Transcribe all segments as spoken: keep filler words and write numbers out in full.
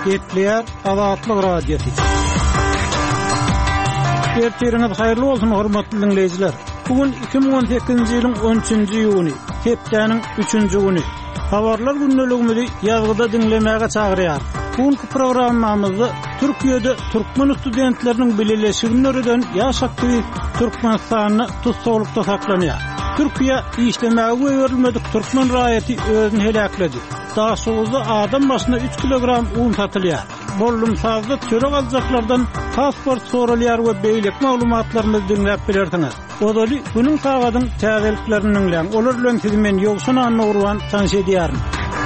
Getleyer Azatlyk radiosu. Ertiriniz hayırlı bolsun hormatly dinleyijiler. Bugün iki bin on sekizinji ýylyň on üçünji ýuny, hepdeniň üçünji güni. Habarlar günneligimizi ýazgyda dinlemäge çagyrýar. Bugünkü programmamyzda Türkiýede türkmen studentleriniň bileşiglerden ýaş aktivist Türkmenistanyny tutsaglykda saklanýar. Türkiýe işlemäge berilmedik türkmen raýaty özüni helakledi. Daşygyzda adam başyna üç kilogram un satylýar. Bollum sazda çörek aljaklardan pasport soralýar we beýlik maglumatlaryny dinläp bilersiňiz. Odaly günüň sagadyň täzeliklerini bilen olar bilen siz men ýogsun anlagurwan tanış edýärin.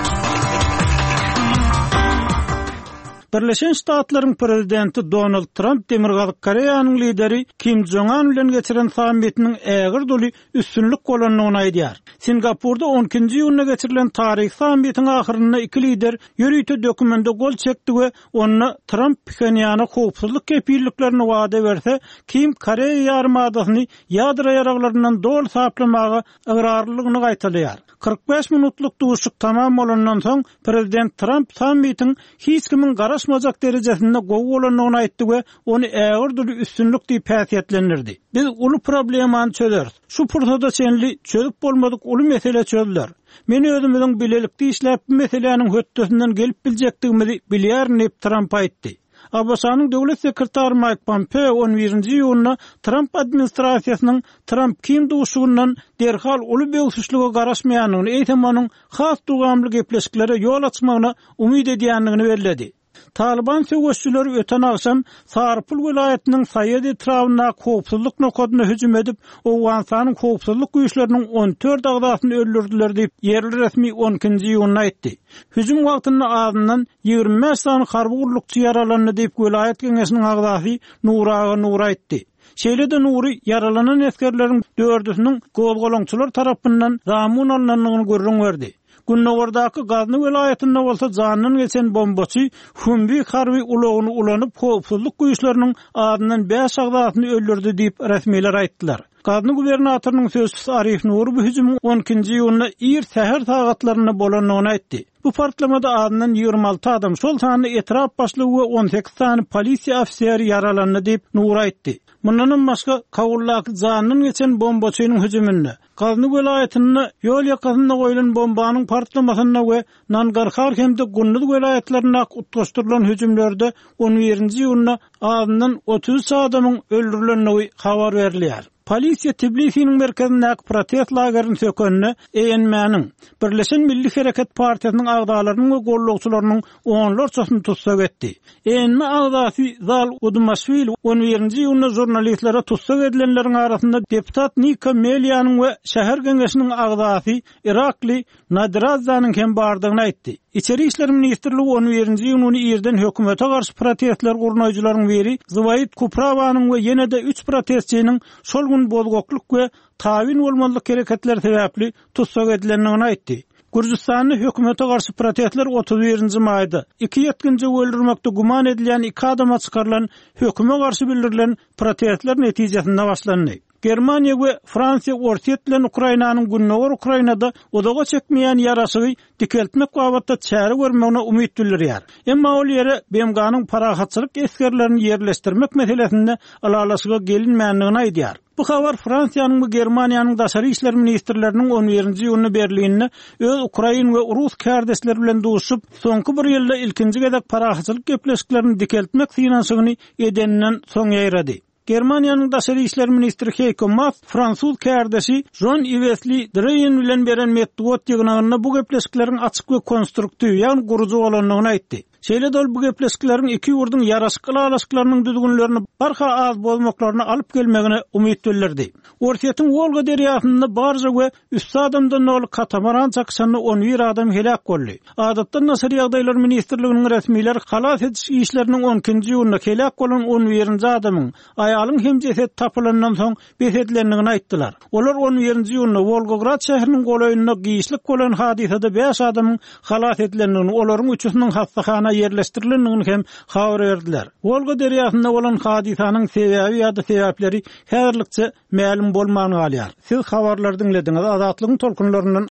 Birleşen Ştatlaryň prezidenti Donald Trump Demirgazyk Koreýanyň lideri Kim Jong-un bilen geçiren sammitiniň ägir doly üstünlük bolanyny aýdýar. Singapurda on ikinji ýylyna geçirilen taryh sammitiň ahyrynda iki lider ýürüýte dokumentte gol çekdi we ony Trump Pxenyana howpsuzlyk kepilliklerini wada berse, Kim Koreýa ýarymadasyny ýadro ýaraglaryndan dol saplamagy agrarlygyny gaýtalýar. kırk beş minutluk duşuk tamam bolandan soň prezident Trump sammitiň hiç kimin garaşmajak derejesinde gowy bolanyny aýtdy we ony ägir doly üstünlük diýip päsiýetlendirdi. Biz uly problemany çözeriz. Şu pursatda senli çözüp bolmadyk uly mesele çözdiler. Men özümiň bilelikli işläp bu meseleniň höttesinden gelip biljekdigimi bilýärin diýip Trump aýtdy. Abasanyň döwlet sekretary Mike Pompeo on birinji ýylyna Trump administrasiýasynyň Trump kim duşugundan derhal uly beýsüşlige garaşmaýanyny eýtem anyň has dugamly gepleşiklere ýol açmagyna umyt edýändigini bellädi. Taliban söwüşçüleri öten akşam Sarpul vilayetiniň Saýed etrawyna howpsuzlyk nokadyna hüjüm edip, Owganistanyň howpsuzlyk güýçleriniň on dört agdasyny öldürdiler diýip yerli resmi on ikinji ýylyna aýtdy. Hüjüm wagtynda azyndan ýygrimi beş sany harby gurulukçy yaralandy diýip vilayet geňeşiniň agdasy Nuraga Nur aýtdy. Şeýlede Nuri yaralanan eskerleriň dördüsiniň gozgolaňçylar tarapyndan zamun alnanyny görüň berdi. Günnowurdaky Gazny vilayetinde bolsa janyny geçen bombaçy Humbi harby ulagyny ulanyp howpsuzlyk güýçleriniň adyndan beş agdasyny öldürdi diýip resmiler aýtdylar. Gazny gubernatorynyň sözçüsü Arif Nur bu hüjümiň on ikinji ýylyna ir säher sagatlaryna bolanyny aýtdy. Bu partlamada adından ýygrimi alty adam, şol sany etrap başlygy we on sekiz sany polisiýa ofiseri yaralandy diýip Nur aýtdy. Mundan başga Kawullaky janyny geçen bombaçynyň hüjüminde Gazny vilayetinde ýol ýakasynda goýulan bombanyň partlamasyna we Nangarhar hemde Günnüz vilayetlerine utgaşdyrylan hüjümlerde on birinji ýylyna adından otuz adamyň öldürilenligi habar berilýär. Polisiýa Tbilisiň merkezindäki protest lageryny sökönne E N M'niň Birleşen Milli Hereket Partiýasynyň agdalarynyň we gollukçylarynyň onlarçasyny tutsak etdi. E N M agdasy Zal Udmashvili on birinji ýylyna jurnalistlere tutsak edilenleriň arasynda deputat Nika Meliýanyň we şäher geňeşiniň agdasy Irakli Nadirazanyň hem bardygyny aýtdy. İçeri işler ministrligi on birinji ýylyny ýerden hökümete garşy protestler gurnaýjylaryň biri Zwayt Kuprawanyň we ýene-de üç protestçiniň şol gün bozgokluk we tawin bolmanlyk hereketler sebäpli tutsak edilendigini aýtdy. Gürjistanyň hökümete garşy protestler otuz birinji maýda iki ýetkinji öldürmekde guman edilen iki adama çykarylan höküme garşy bildirilen protestler netijesinde başlandy. Germaniýa we Fransiýa ortak bilen Ukrainanyň günnäwir Ukrainada odaga çekmeýän ýaraşygy dikeltmek wagtda çäre görmegine umyt bildirýär. Emma ol ýere B M G'nyň parahatçylyk eskerlerini ýerleşdirmek meselesinde alalaşyga gelinmänligini aýdýar. Bu habar Fransiýanyň we Germaniýanyň daşary işler ministrleriniň on birinji ýylyny Berlinde öz Ukrain we Rus kardeşleri bilen duşup, soňky bir ýylda ilkinji gezek parahatçylyk gepleşiklerini dikeltmek synaşygyny edeninden soň ýaýrady. Germaniýanyň daşary işler ministri Heiko Maas, Fransuz kardeşi Jean-Yves Le Drian bilen beren metduat ýygnagyna bu gepleşikleriň açyk we konstruktiw, ýagny guruju bolanyny aýtdy. Şeýle dol bu gepleşikleriň iki ýurduň ýaraşyk alaşyklarynyň düzgünlerini barha az bolmaklaryny alyp gelmegine umyt bildirdi. Ortaýatyň Volga derýasynda barja we üç adamdan ol katamaran çakşany on bir adam helak boldy. Adatda Nasr ýagdaýlar ministrliginiň resmileri halas ediş işleriniň on ikinji ýylyna helak bolan on birinji adamyň aýalyň hem jesed tapylandan soň besedlendigini aýtdylar. Olar on birinji ýylyna Volgograd şäheriniň golaýyna giýişlik bolan hadisede beş adamyň halas edilendigini, olaryň üçüsiniň hastahana yerleştirilendigini hem habar berdiler. Volga derýasynda bolan hadisanyň sebäbi ýa-da sebäpleri häzirlikçe ma'lum bolmany galýar. Siz habarlar dinlediňiz. Azatlygyň tolkunlaryndan